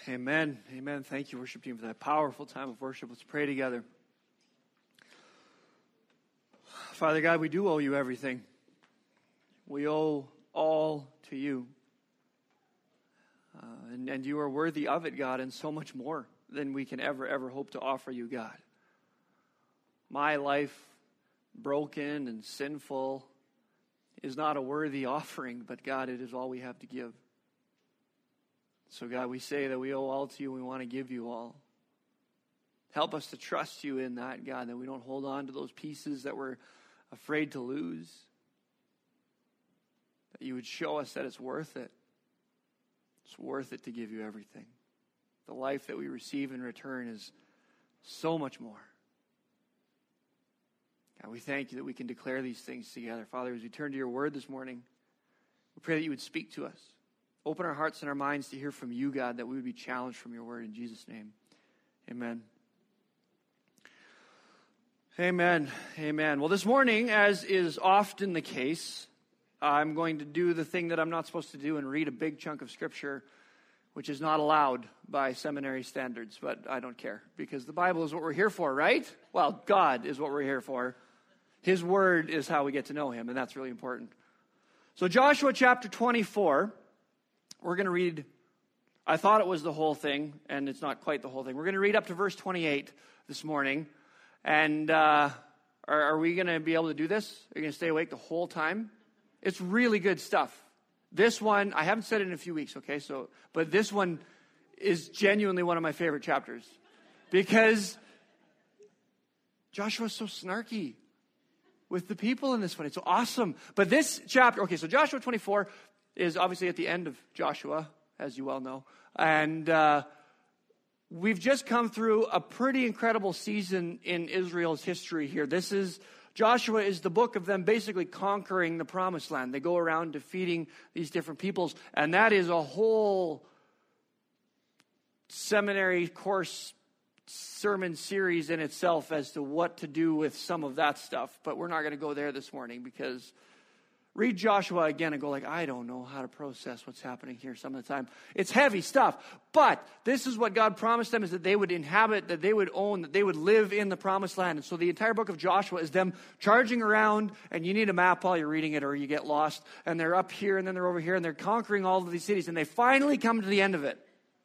Amen. Amen. Thank you, worship team, for that powerful time of worship. Let's pray together. Father God, we do owe you everything. We owe all to you. And you are worthy of it, God, and so much more than we can ever hope to offer you, God. My life, broken and sinful, is not a worthy offering, but God, it is all we have to give. So God, we say that we owe all to you and we want to give you all. Help us to trust you in that, God, that we don't hold on to those pieces that we're afraid to lose. That you would show us that it's worth it. It's worth it to give you everything. The life that we receive in return is so much more. God, we thank you that we can declare these things together. Father, as we turn to your word this morning, we pray that you would speak to us. Open our hearts and our minds to hear from you, God, that we would be challenged from your word. In Jesus' name, amen. Amen. Amen. Well, this morning, as is often the case, I'm going to do the thing that I'm not supposed to do and read a big chunk of Scripture, which is not allowed by seminary standards, but I don't care, because the Bible is what we're here for, right? Well, God is what we're here for. His word is how we get to know him, and that's really important. So Joshua chapter 24, we're going to read, I thought it was the whole thing, and it's not quite the whole thing. We're going to read up to verse 28 this morning, and are we going to be able to do this? Are you going to stay awake the whole time? It's really good stuff. This one, I haven't said it in a few weeks, okay? But this one is genuinely one of my favorite chapters because Joshua's so snarky with the people in this one. It's awesome. But this chapter, okay, so Joshua 24 is obviously at the end of Joshua, as you well know. And we've just come through a pretty incredible season in Israel's history here. Joshua is the book of them basically conquering the promised land. They go around defeating these different peoples. And that is a whole seminary course sermon series in itself as to what to do with some of that stuff. But we're not going to go there this morning because read Joshua again and go like, I don't know how to process what's happening here some of the time. It's heavy stuff. But this is what God promised them, is that they would inhabit, that they would own, that they would live in the promised land. And so the entire book of Joshua is them charging around, and you need a map while you're reading it or you get lost. And they're up here and then they're over here and they're conquering all of these cities. And they finally come to the end of it.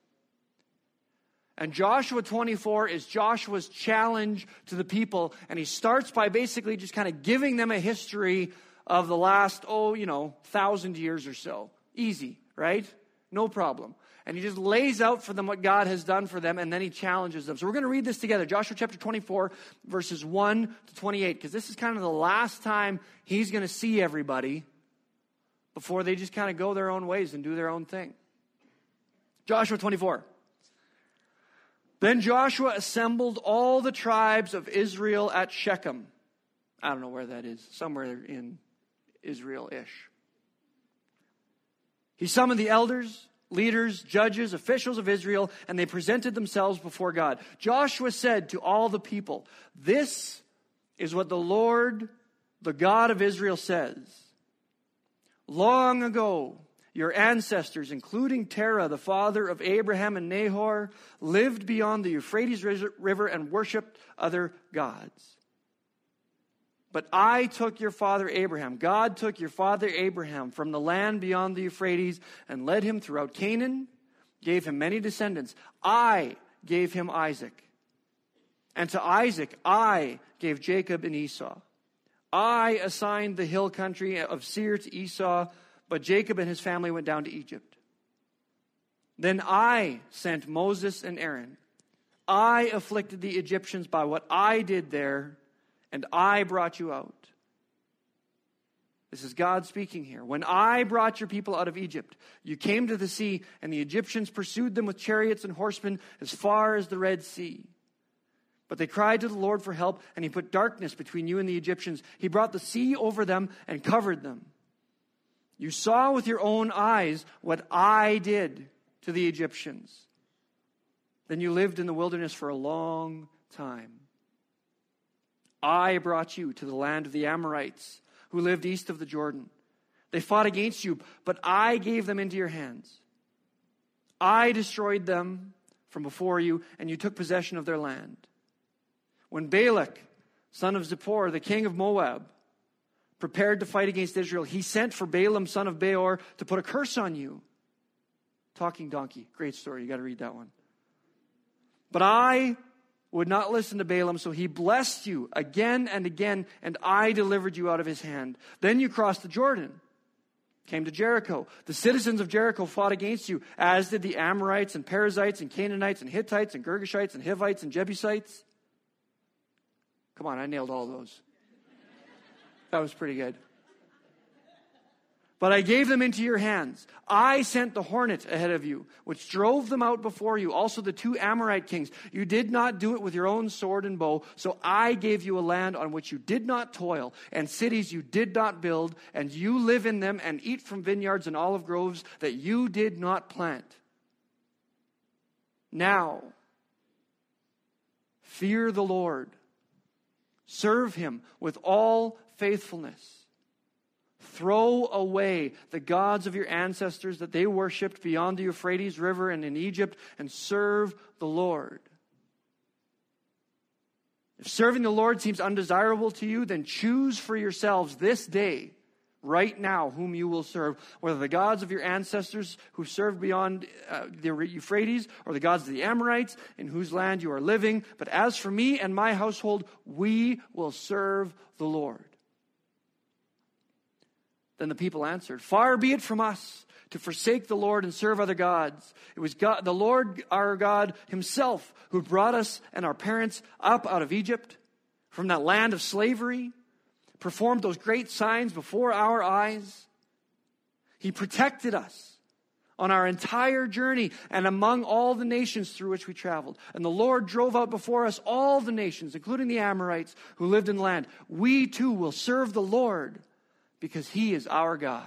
And Joshua 24 is Joshua's challenge to the people. And he starts by basically just kind of giving them a history of the last, 1,000 years or so. Easy, right? No problem. And he just lays out for them what God has done for them, and then he challenges them. So we're going to read this together. Joshua chapter 24, verses 1 to 28, because this is kind of the last time he's going to see everybody before they just kind of go their own ways and do their own thing. Joshua 24. Then Joshua assembled all the tribes of Israel at Shechem. I don't know where that is. Somewhere in Israel-ish. He summoned the elders, leaders, judges, officials of Israel, and they presented themselves before God. Joshua said to all the people, "This is what the Lord, the God of Israel, says. Long ago, your ancestors, including Terah, the father of Abraham and Nahor, lived beyond the Euphrates River and worshipped other gods. But I took your father Abraham, God took your father Abraham from the land beyond the Euphrates and led him throughout Canaan, gave him many descendants. I gave him Isaac. And to Isaac I gave Jacob and Esau. I assigned the hill country of Seir to Esau, but Jacob and his family went down to Egypt. Then I sent Moses and Aaron. I afflicted the Egyptians by what I did there, and I brought you out." This is God speaking here. "When I brought your people out of Egypt, you came to the sea, and the Egyptians pursued them with chariots and horsemen as far as the Red Sea. But they cried to the Lord for help, and he put darkness between you and the Egyptians. He brought the sea over them and covered them. You saw with your own eyes what I did to the Egyptians. Then you lived in the wilderness for a long time. I brought you to the land of the Amorites, who lived east of the Jordan. They fought against you, but I gave them into your hands. I destroyed them from before you, and you took possession of their land. When Balak, son of Zippor, the king of Moab, prepared to fight against Israel, he sent for Balaam, son of Beor, to put a curse on you. Talking donkey. Great story. You got to read that one. But I would not listen to Balaam, so he blessed you again and again, and I delivered you out of his hand. Then you crossed the Jordan, came to Jericho. The citizens of Jericho fought against you, as did the Amorites and Perizzites and Canaanites and Hittites and Girgashites and Hivites and Jebusites. Come on, I nailed all those. That was pretty good. But I gave them into your hands. I sent the hornet ahead of you, which drove them out before you. Also the 2 Amorite kings. You did not do it with your own sword and bow. So I gave you a land on which you did not toil, and cities you did not build, and you live in them and eat from vineyards and olive groves that you did not plant. Now, fear the Lord. Serve him with all faithfulness. Throw away the gods of your ancestors that they worshipped beyond the Euphrates River and in Egypt, and serve the Lord. If serving the Lord seems undesirable to you, then choose for yourselves this day, right now, whom you will serve, whether the gods of your ancestors who served beyond the Euphrates, or the gods of the Amorites in whose land you are living. But as for me and my household, we will serve the Lord. Then the people answered, far be it from us to forsake the Lord and serve other gods. It was God, the Lord our God himself, who brought us and our parents up out of Egypt, from that land of slavery, performed those great signs before our eyes. He protected us on our entire journey and among all the nations through which we traveled. And the Lord drove out before us all the nations, including the Amorites who lived in the land. We too will serve the Lord, because he is our God.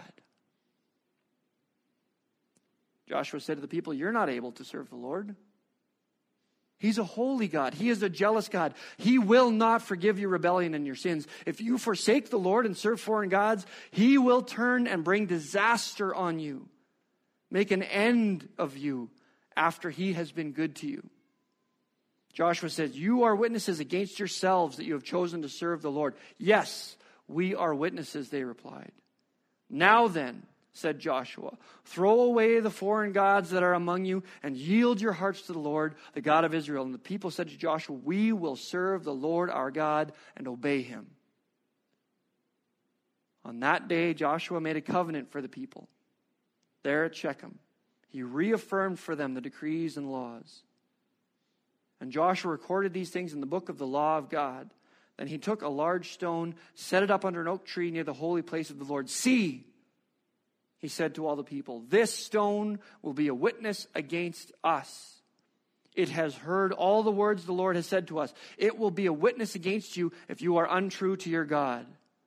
Joshua said to the people, you're not able to serve the Lord. He's a holy God. He is a jealous God. He will not forgive your rebellion and your sins. If you forsake the Lord and serve foreign gods, he will turn and bring disaster on you, make an end of you after he has been good to you. Joshua says, you are witnesses against yourselves that you have chosen to serve the Lord. Yes, we are witnesses, they replied. Now then, said Joshua, throw away the foreign gods that are among you and yield your hearts to the Lord, the God of Israel. And the people said to Joshua, we will serve the Lord our God and obey him. On that day, Joshua made a covenant for the people. There at Shechem, he reaffirmed for them the decrees and laws. And Joshua recorded these things in the book of the law of God. Then he took a large stone, set it up under an oak tree near the holy place of the Lord. See, he said to all the people, this stone will be a witness against us. It has heard all the words the Lord has said to us. It will be a witness against you if you are untrue to your God.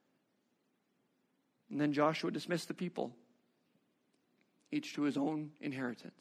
And then Joshua dismissed the people, each to his own inheritance.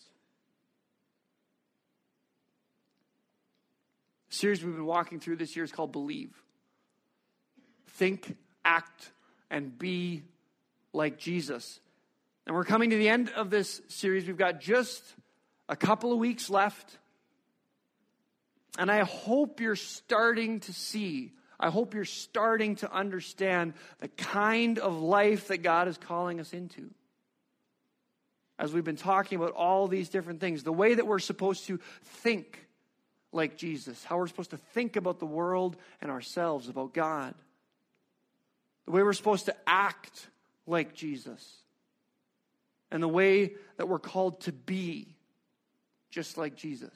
The series we've been walking through this year is called Believe. Think, act, and be like Jesus. And we're coming to the end of this series. We've got just a couple of weeks left. And I hope you're starting to see, I hope you're starting to understand the kind of life that God is calling us into. As we've been talking about all these different things, the way that we're supposed to think like Jesus, how we're supposed to think about the world and ourselves, about God. The way we're supposed to act like Jesus. And the way that we're called to be just like Jesus.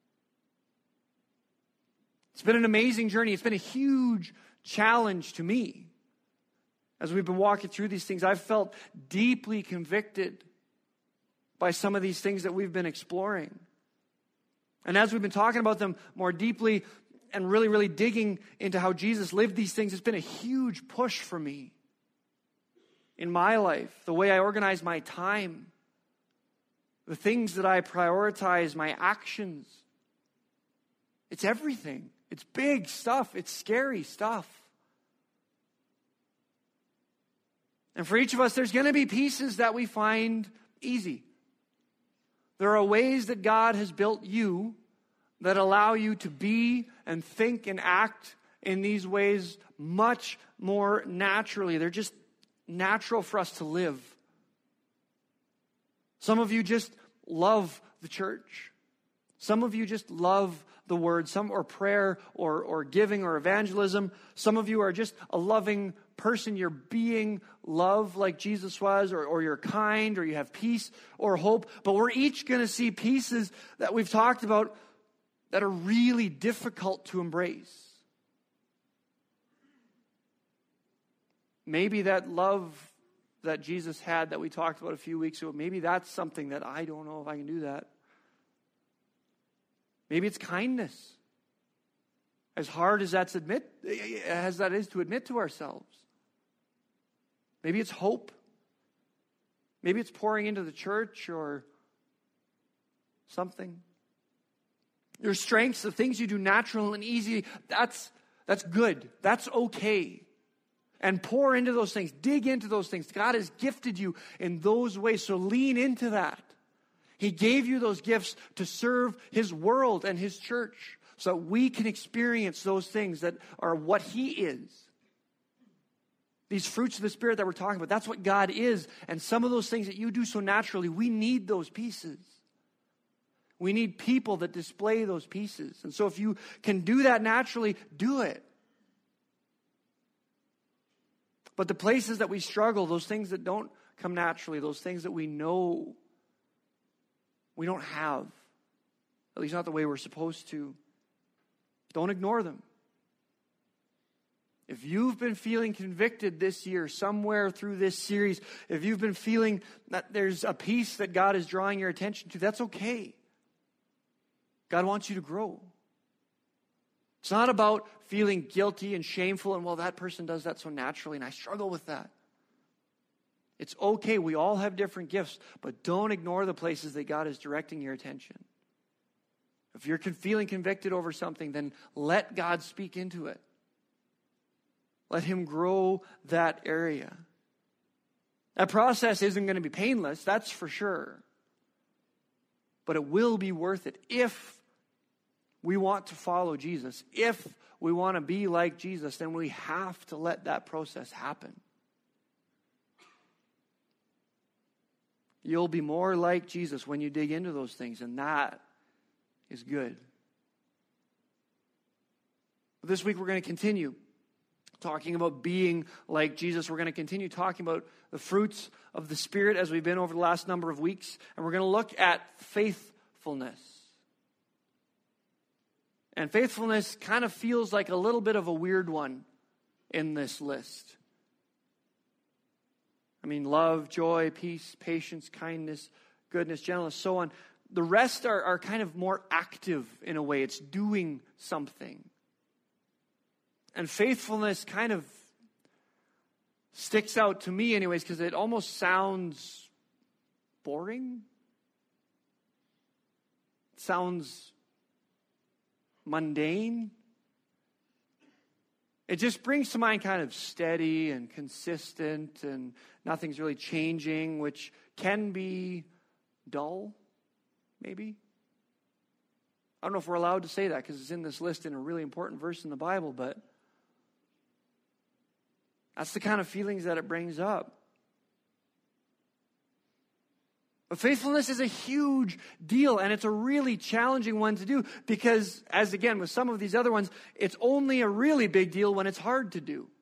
It's been an amazing journey. It's been a huge challenge to me. As we've been walking through these things, I've felt deeply convicted by some of these things that we've been exploring. And as we've been talking about them more deeply and really, really digging into how Jesus lived these things, it's been a huge push for me in my life, the way I organize my time, the things that I prioritize, my actions. It's everything. It's big stuff. It's scary stuff. And for each of us, there's going to be pieces that we find easy. There are ways that God has built you that allow you to be and think and act in these ways much more naturally. They're just natural for us to live. Some of you just love the church. Some of you just love the word, or prayer, or giving, or evangelism. Some of you are just a loving person. You're being love like Jesus was, or you're kind, or you have peace or hope. But we're each going to see pieces that we've talked about that are really difficult to embrace. Maybe that love that Jesus had that we talked about a few weeks ago, maybe that's something that I don't know if I can do that. Maybe it's kindness. As hard as that is to admit to ourselves. Maybe it's hope. Maybe it's pouring into the church or something. Your strengths, the things you do natural and easy, that's good. That's okay. And pour into those things. Dig into those things. God has gifted you in those ways, so lean into that. He gave you those gifts to serve His world and His church so that we can experience those things that are what He is. These fruits of the Spirit that we're talking about, that's what God is. And some of those things that you do so naturally, we need those pieces. We need people that display those pieces. And so if you can do that naturally, do it. But the places that we struggle, those things that don't come naturally, those things that we know we don't have, at least not the way we're supposed to, don't ignore them. If you've been feeling convicted this year, somewhere through this series, if you've been feeling that there's a piece that God is drawing your attention to, that's okay. God wants you to grow. It's not about feeling guilty and shameful and, well, that person does that so naturally and I struggle with that. It's okay. We all have different gifts, but don't ignore the places that God is directing your attention. If you're feeling convicted over something, then let God speak into it. Let Him grow that area. That process isn't going to be painless, that's for sure. But it will be worth it if we want to follow Jesus. If we want to be like Jesus, then we have to let that process happen. You'll be more like Jesus when you dig into those things, and that is good. This week we're going to continue talking about being like Jesus. We're going to continue talking about the fruits of the Spirit as we've been over the last number of weeks, and we're going to look at faithfulness. And faithfulness kind of feels like a little bit of a weird one in this list. I mean, love, joy, peace, patience, kindness, goodness, gentleness, so on. The rest are kind of more active in a way. It's doing something. And faithfulness kind of sticks out to me anyways because it almost sounds boring. It sounds mundane. It just brings to mind kind of steady and consistent and nothing's really changing, which can be dull, maybe. I don't know if we're allowed to say that because it's in this list in a really important verse in the Bible, but that's the kind of feelings that it brings up. But faithfulness is a huge deal, and it's a really challenging one to do because, as again, with some of these other ones, it's only a really big deal when it's hard to do.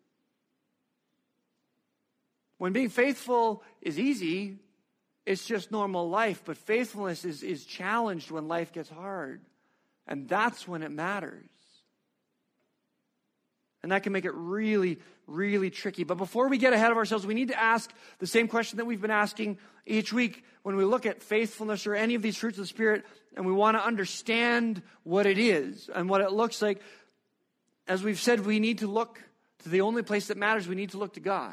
When being faithful is easy, it's just normal life, but faithfulness is challenged when life gets hard, and that's when it matters. And that can make it really, really tricky. But before we get ahead of ourselves, we need to ask the same question that we've been asking each week when we look at faithfulness or any of these fruits of the Spirit, and we want to understand what it is and what it looks like. As we've said, we need to look to the only place that matters. We need to look to God.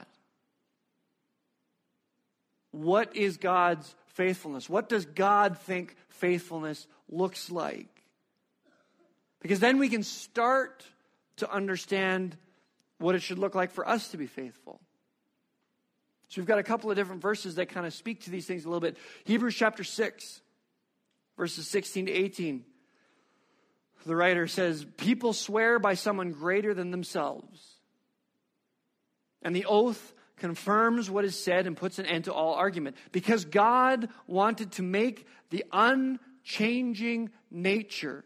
What is God's faithfulness? What does God think faithfulness looks like? Because then we can start to understand what it should look like for us to be faithful. So we've got a couple of different verses that kind of speak to these things a little bit. Hebrews chapter 6. verses 16 to 18. The writer says, people swear by someone greater than themselves. And the oath confirms what is said and puts an end to all argument. Because God wanted to make the unchanging nature.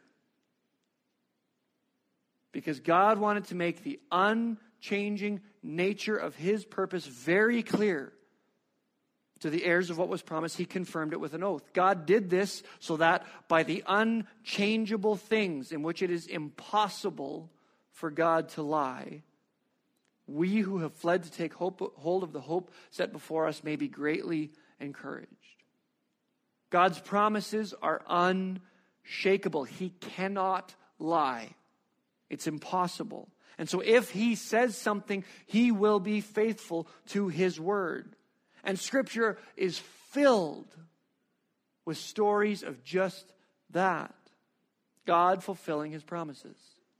Because God wanted to make the unchanging nature of his purpose very clear to the heirs of what was promised, he confirmed it with an oath. God did this so that by the unchangeable things in which it is impossible for God to lie, we who have fled to take hold of the hope set before us may be greatly encouraged. God's promises are unshakable. He cannot lie. It's impossible. And so if he says something, he will be faithful to his word. And Scripture is filled with stories of just that. God fulfilling his promises.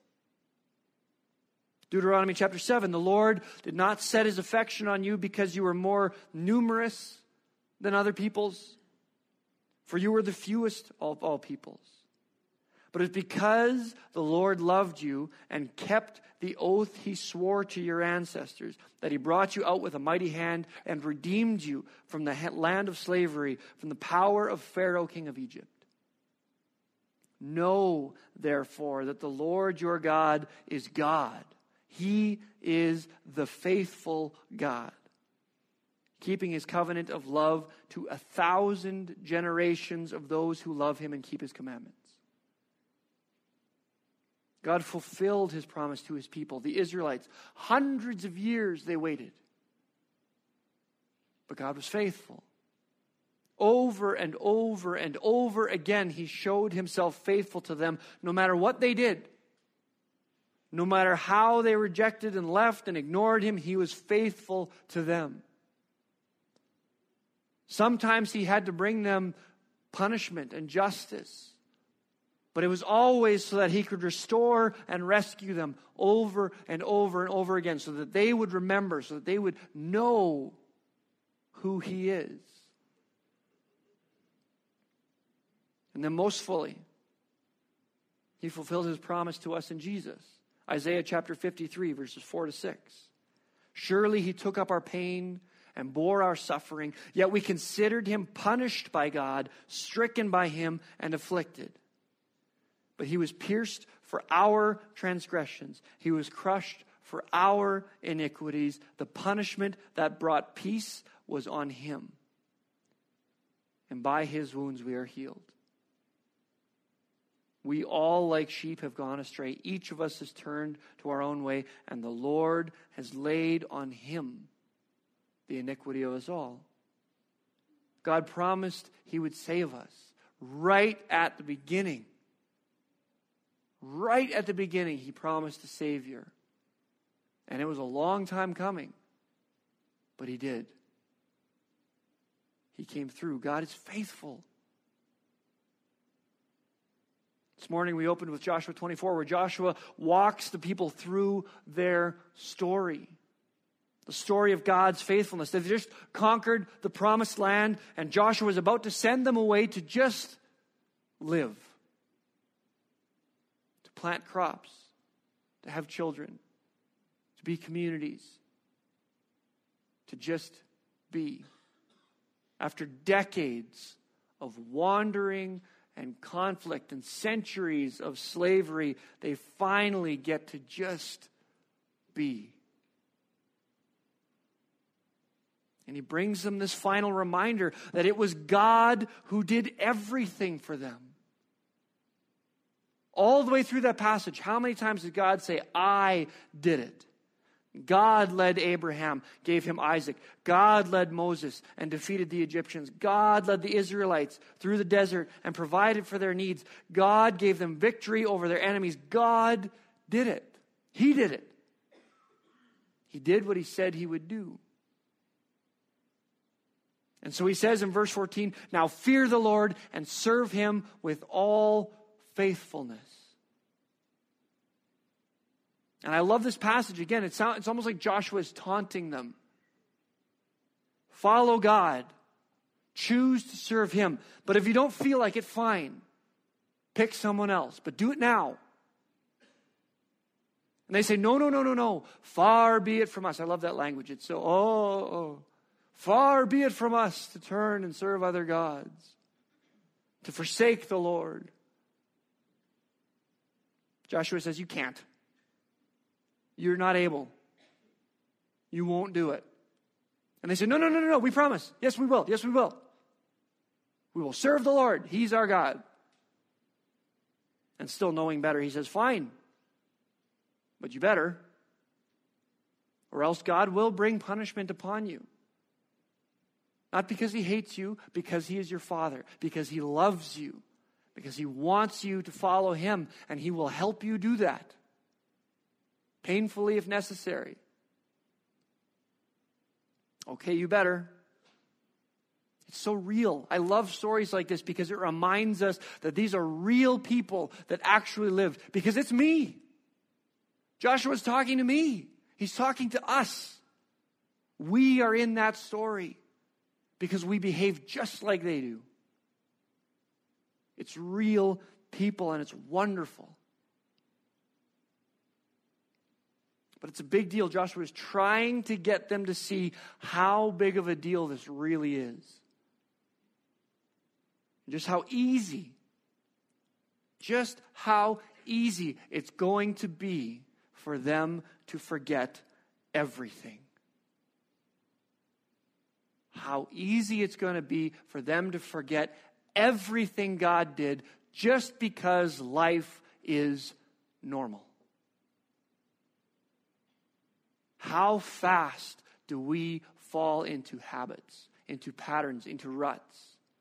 Deuteronomy chapter 7, the Lord did not set his affection on you because you were more numerous than other peoples, for you were the fewest of all peoples. But it's because the Lord loved you and kept the oath he swore to your ancestors, that he brought you out with a mighty hand and redeemed you from the land of slavery, from the power of Pharaoh, king of Egypt. Know, therefore, that the Lord your God is God. He is the faithful God, keeping his covenant of love to 1,000 generations of those who love him and keep his commandments. God fulfilled his promise to his people, the Israelites. Hundreds of years they waited. But God was faithful. Over and over and over again, he showed himself faithful to them, no matter what they did. No matter how they rejected and left and ignored him, he was faithful to them. Sometimes he had to bring them punishment and justice. But it was always so that he could restore and rescue them over and over and over again, so that they would remember, so that they would know who he is. And then most fully, he fulfilled his promise to us in Jesus. Isaiah chapter 53, verses 4 to 6. Surely he took up our pain and bore our suffering, yet we considered him punished by God, stricken by him, and afflicted. But he was pierced for our transgressions. He was crushed for our iniquities. The punishment that brought peace was on him. And by his wounds we are healed. We all, like sheep, have gone astray. Each of us has turned to our own way, and the Lord has laid on him the iniquity of us all. God promised he would save us right at the beginning. Right at the beginning, he promised a Savior. And it was a long time coming. But he did. He came through. God is faithful. This morning we opened with Joshua 24, where Joshua walks the people through their story. The story of God's faithfulness. They've just conquered the promised land, and Joshua was about to send them away to just live. Plant crops, to have children, to be communities, to just be. After decades of wandering and conflict and centuries of slavery, they finally get to just be. And he brings them this final reminder that it was God who did everything for them. All the way through that passage, how many times did God say, I did it? God led Abraham, gave him Isaac. God led Moses and defeated the Egyptians. God led the Israelites through the desert and provided for their needs. God gave them victory over their enemies. God did it. He did it. He did what he said he would do. And so he says in verse 14, now fear the Lord and serve him with all faithfulness. And I love this passage. Again, it's almost like Joshua is taunting them. Follow God. Choose to serve him. But if you don't feel like it, fine. Pick someone else, but do it now. And they say, no. Far be it from us. I love that language. It's so, far be it from us to turn and serve other gods, to forsake the Lord. Joshua says, you can't. You're not able. You won't do it. And they say, no, we promise. Yes, we will. Yes, we will. We will serve the Lord. He's our God. And still knowing better, he says, fine. But you better. Or else God will bring punishment upon you. Not because he hates you, because he is your Father. Because he loves you. Because he wants you to follow him. And he will help you do that. Painfully if necessary. Okay, you better. It's so real. I love stories like this because it reminds us that these are real people that actually lived. Because it's me. Joshua's talking to me. He's talking to us. We are in that story because we behave just like they do. It's real people and it's wonderful. But it's a big deal. Joshua is trying to get them to see how big of a deal this really is. Just how easy it's going to be for them to forget everything. How easy it's going to be for them to forget everything God did just because life is normal. How fast do we fall into habits, into patterns, into ruts?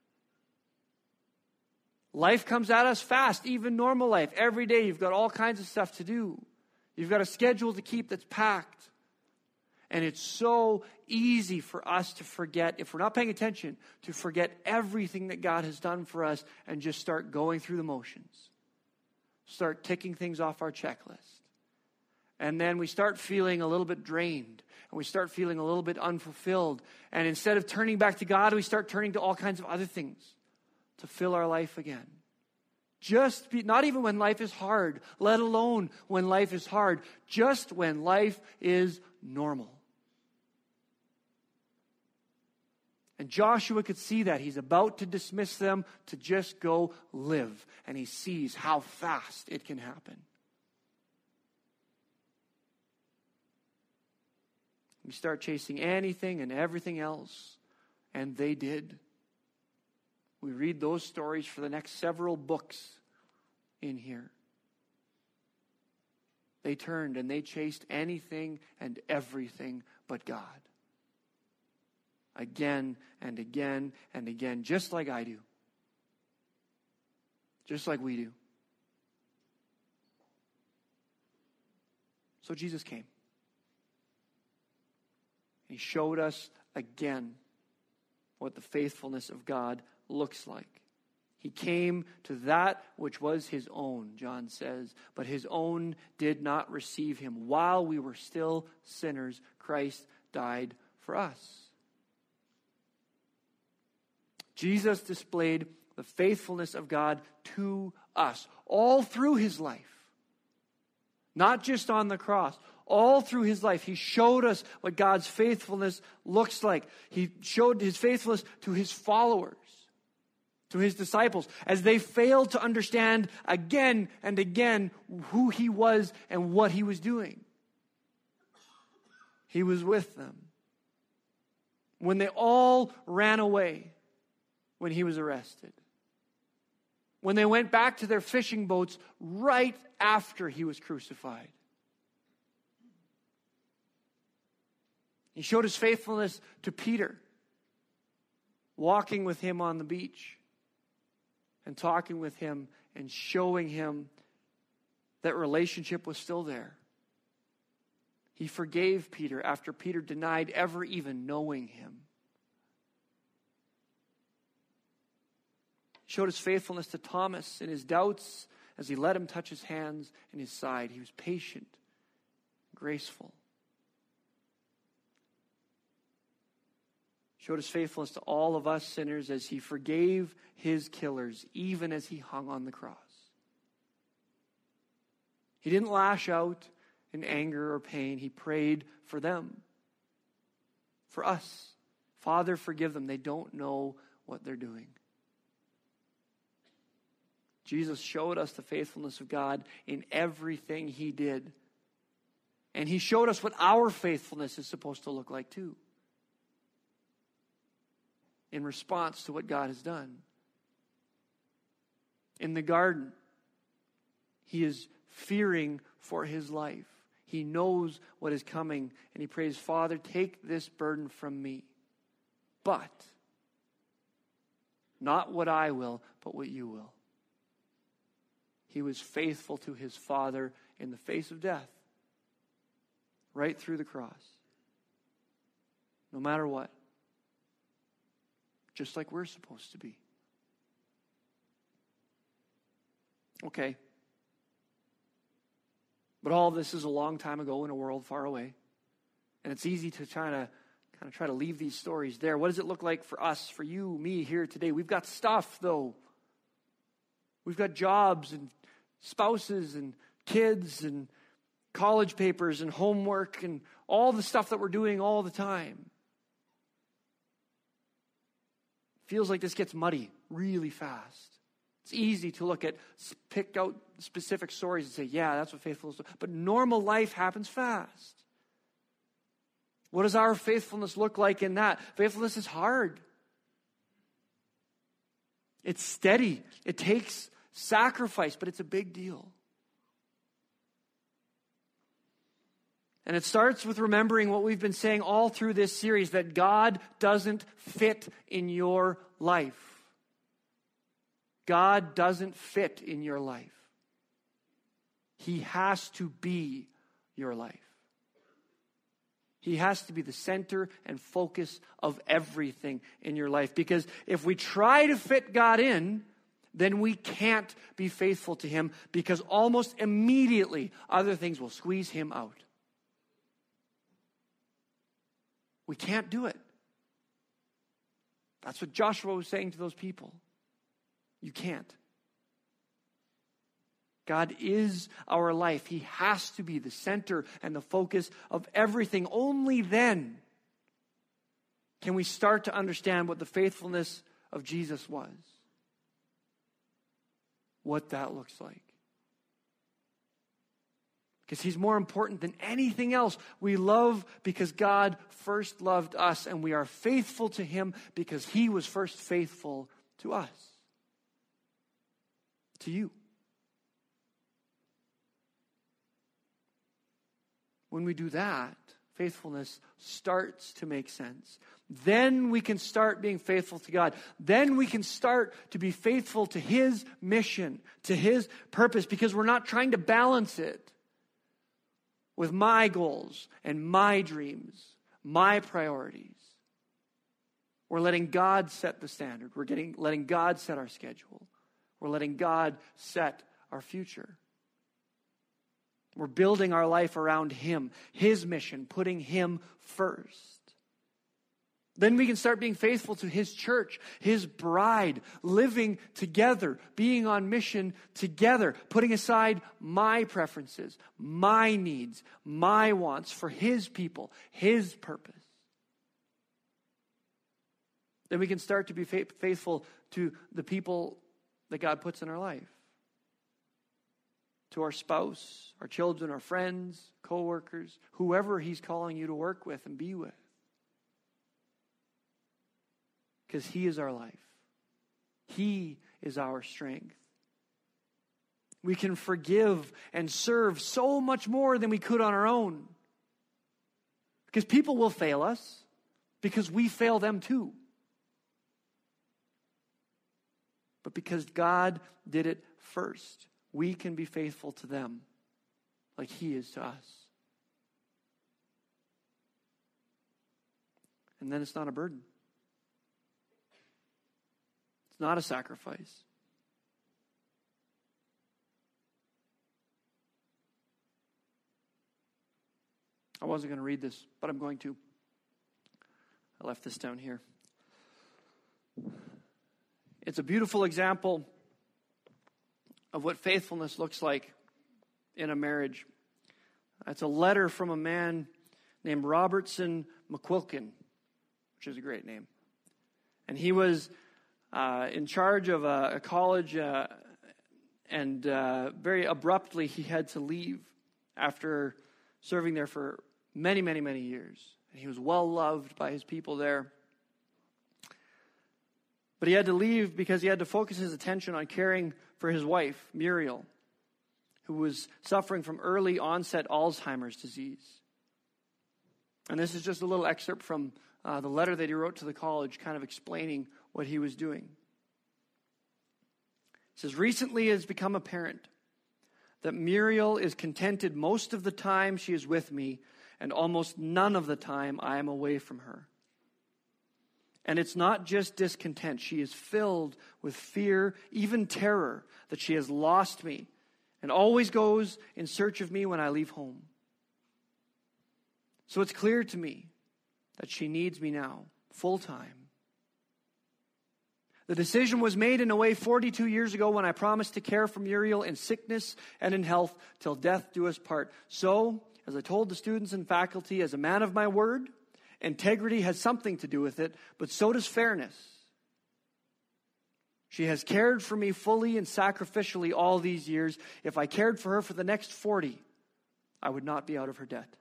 Life comes at us fast, even normal life. Every day you've got all kinds of stuff to do. You've got a schedule to keep that's packed. And it's so easy for us to forget, if we're not paying attention, to forget everything that God has done for us and just start going through the motions. Start ticking things off our checklist. And then we start feeling a little bit drained. And we start feeling a little bit unfulfilled. And instead of turning back to God, we start turning to all kinds of other things to fill our life again. Not even when life is hard, let alone when life is hard, just when life is normal. And Joshua could see that. He's about to dismiss them to just go live. And he sees how fast it can happen. We start chasing anything and everything else. And they did. We read those stories for the next several books in here. They turned and they chased anything and everything but God. Again and again and again, just like I do. Just like we do. So Jesus came. He showed us again what the faithfulness of God looks like. He came to that which was his own, John says, but his own did not receive him. While we were still sinners, Christ died for us. Jesus displayed the faithfulness of God to us all through his life. Not just on the cross. All through his life, he showed us what God's faithfulness looks like. He showed his faithfulness to his followers, to his disciples, as they failed to understand again and again who he was and what he was doing. He was with them. When they all ran away when he was arrested. When they went back to their fishing boats right after he was crucified. He showed his faithfulness to Peter, walking with him on the beach and talking with him and showing him that relationship was still there. He forgave Peter after Peter denied ever even knowing him. He showed his faithfulness to Thomas in his doubts as he let him touch his hands and his side. He was patient, graceful. Showed his faithfulness to all of us sinners as he forgave his killers, even as he hung on the cross. He didn't lash out in anger or pain. He prayed for them, for us. Father, forgive them. They don't know what they're doing. Jesus showed us the faithfulness of God in everything he did. And he showed us what our faithfulness is supposed to look like too, in response to what God has done. In the garden, he is fearing for his life. He knows what is coming, and he prays, Father, take this burden from me. But not what I will, but what you will. He was faithful to his Father in the face of death, right through the cross. No matter what. Just like we're supposed to be. Okay. But all of this is a long time ago in a world far away. And it's easy to try to leave these stories there. What does it look like for us, for you, me here today? We've got stuff, though. We've got jobs and spouses and kids and college papers and homework and all the stuff that we're doing all the time. Feels like this gets muddy really fast. It's easy to look at, pick out specific stories and say, yeah, that's what faithfulness is. But normal life happens fast. What does our faithfulness look like in that? Faithfulness is hard. It's steady. It takes sacrifice, but it's a big deal. And it starts with remembering what we've been saying all through this series, that God doesn't fit in your life. God doesn't fit in your life. He has to be your life. He has to be the center and focus of everything in your life. Because if we try to fit God in, then we can't be faithful to him, because almost immediately other things will squeeze him out. We can't do it. That's what Joshua was saying to those people. You can't. God is our life. He has to be the center and the focus of everything. Only then can we start to understand what the faithfulness of Jesus was. What that looks like. Because he's more important than anything else. We love because God first loved us, and we are faithful to him because he was first faithful to us. To you. When we do that, faithfulness starts to make sense. Then we can start being faithful to God. Then we can start to be faithful to his mission, to his purpose, because we're not trying to balance it with my goals and my dreams, my priorities. We're letting God set the standard. We're letting God set our schedule. We're letting God set our future. We're building our life around him, his mission, putting him first. Then we can start being faithful to his church, his bride, living together, being on mission together, putting aside my preferences, my needs, my wants for his people, his purpose. Then we can start to be faithful to the people that God puts in our life. To our spouse, our children, our friends, co-workers, whoever he's calling you to work with and be with. Because he is our life. He is our strength. We can forgive and serve so much more than we could on our own. Because people will fail us, because we fail them too. But because God did it first, we can be faithful to them like he is to us. And then it's not a burden. It's not a sacrifice. I wasn't going to read this, but I'm going to. I left this down here. It's a beautiful example of what faithfulness looks like in a marriage. It's a letter from a man named Robertson McQuilkin, which is a great name. And he was in charge of a college, and very abruptly he had to leave after serving there for many, many, many years. And he was well loved by his people there. But he had to leave because he had to focus his attention on caring for his wife, Muriel, who was suffering from early onset Alzheimer's disease. And this is just a little excerpt from the letter that he wrote to the college, kind of explaining what he was doing. It says, "Recently it has become apparent that Muriel is contented most of the time she is with me, and almost none of the time I am away from her. And it's not just discontent. She is filled with fear, even terror, that she has lost me, and always goes in search of me when I leave home. So it's clear to me that she needs me now, full time. The decision was made in a way 42 years ago when I promised to care for Muriel in sickness and in health till death do us part. So, as I told the students and faculty, as a man of my word, integrity has something to do with it, but so does fairness. She has cared for me fully and sacrificially all these years. If I cared for her for the next 40, I would not be out of her debt.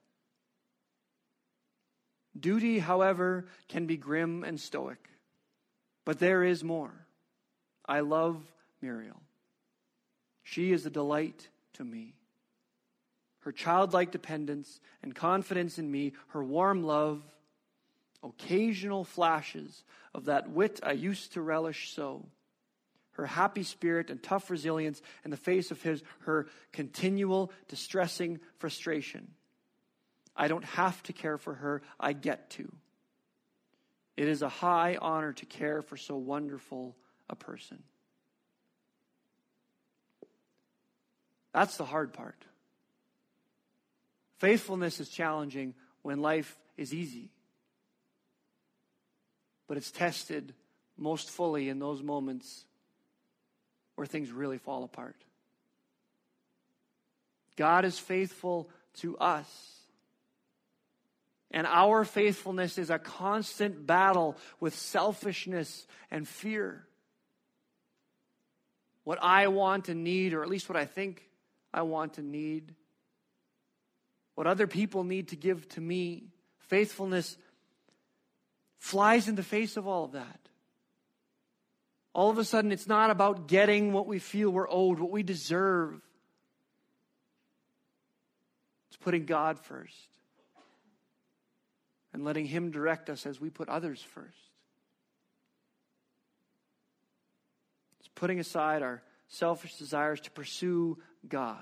Duty, however, can be grim and stoic. But there is more. I love Muriel. She is a delight to me. Her childlike dependence and confidence in me, her warm love, occasional flashes of that wit I used to relish so, her happy spirit and tough resilience in the face of her continual distressing frustration. I don't have to care for her, I get to. It is a high honor to care for so wonderful a person." That's the hard part. Faithfulness is challenging when life is easy. But it's tested most fully in those moments where things really fall apart. God is faithful to us. And our faithfulness is a constant battle with selfishness and fear. What I want and need, or at least what I think I want and need. What other people need to give to me. Faithfulness flies in the face of all of that. All of a sudden, it's not about getting what we feel we're owed, what we deserve. It's putting God first. And letting Him direct us as we put others first. It's putting aside our selfish desires to pursue God.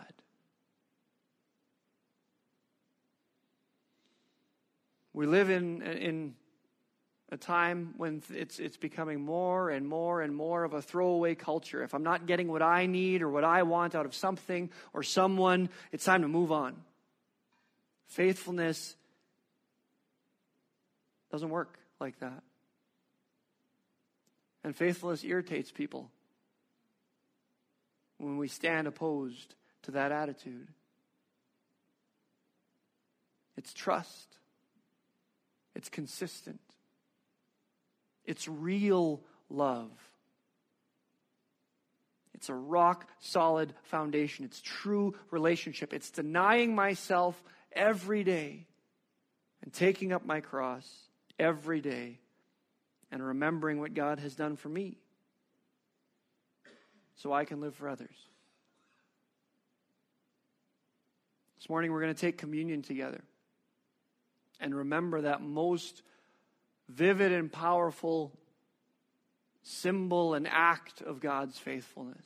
We live in a time when it's becoming more and more and more of a throwaway culture. If I'm not getting what I need or what I want out of something or someone, it's time to move on. Faithfulness doesn't work like that. And faithfulness irritates people when we stand opposed to that attitude. It's trust. It's consistent. It's real love. It's a rock-solid foundation. It's true relationship. It's denying myself every day and taking up my cross every day and remembering what God has done for me so I can live for others. This morning we're going to take communion together and remember that most vivid and powerful symbol and act of God's faithfulness,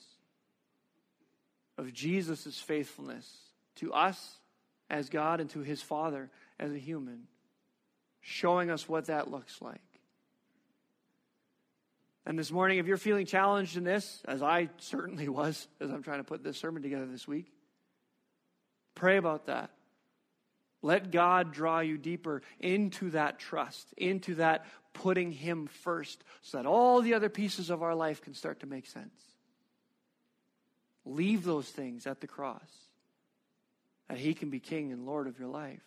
of Jesus' faithfulness to us as God and to His Father as a human, showing us what that looks like. And this morning, if you're feeling challenged in this, as I certainly was as I'm trying to put this sermon together this week, pray about that. Let God draw you deeper into that trust, into that putting Him first, so that all the other pieces of our life can start to make sense. Leave those things at the cross that he can be king and Lord of your life.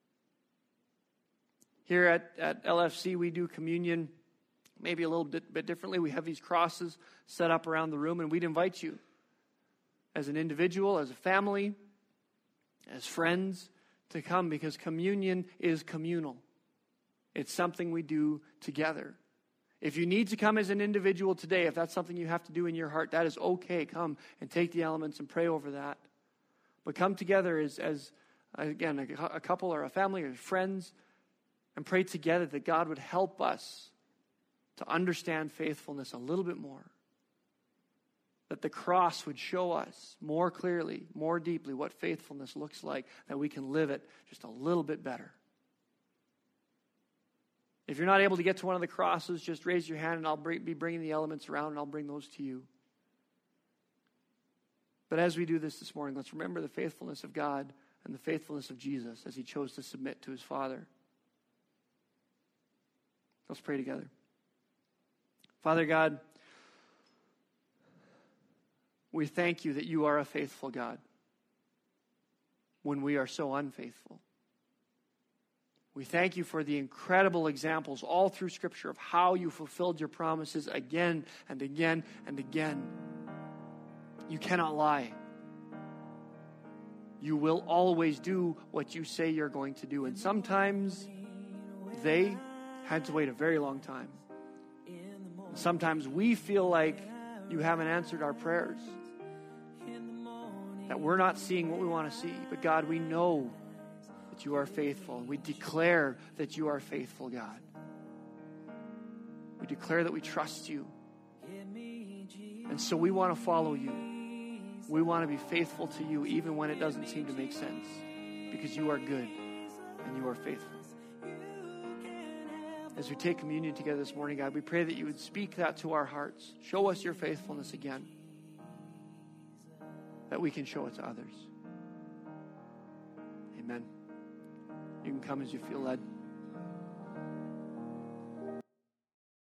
Here at LFC, we do communion maybe a little bit differently. We have these crosses set up around the room, and we'd invite you as an individual, as a family, as friends, to come, because communion is communal. It's something we do together. If you need to come as an individual today, if that's something you have to do in your heart, that is okay. Come and take the elements and pray over that. But come together as again, a couple or a family or friends, and pray together that God would help us to understand faithfulness a little bit more. That the cross would show us more clearly, more deeply what faithfulness looks like, that we can live it just a little bit better. If you're not able to get to one of the crosses, just raise your hand and I'll be bringing the elements around and I'll bring those to you. But as we do this morning, let's remember the faithfulness of God and the faithfulness of Jesus as he chose to submit to his Father. Let's pray together. Father God, we thank you that you are a faithful God when we are so unfaithful. We thank you for the incredible examples all through Scripture of how you fulfilled your promises again and again and again. You cannot lie. You will always do what you say you're going to do. And sometimes they had to wait a very long time. Sometimes we feel like you haven't answered our prayers, that we're not seeing what we want to see. But God, we know that you are faithful. We declare that you are faithful, God. We declare that we trust you. And so we want to follow you. We want to be faithful to you even when it doesn't seem to make sense, because you are good and you are faithful. As we take communion together this morning, God, we pray that you would speak that to our hearts. Show us your faithfulness again, that we can show it to others. Amen. You can come as you feel led.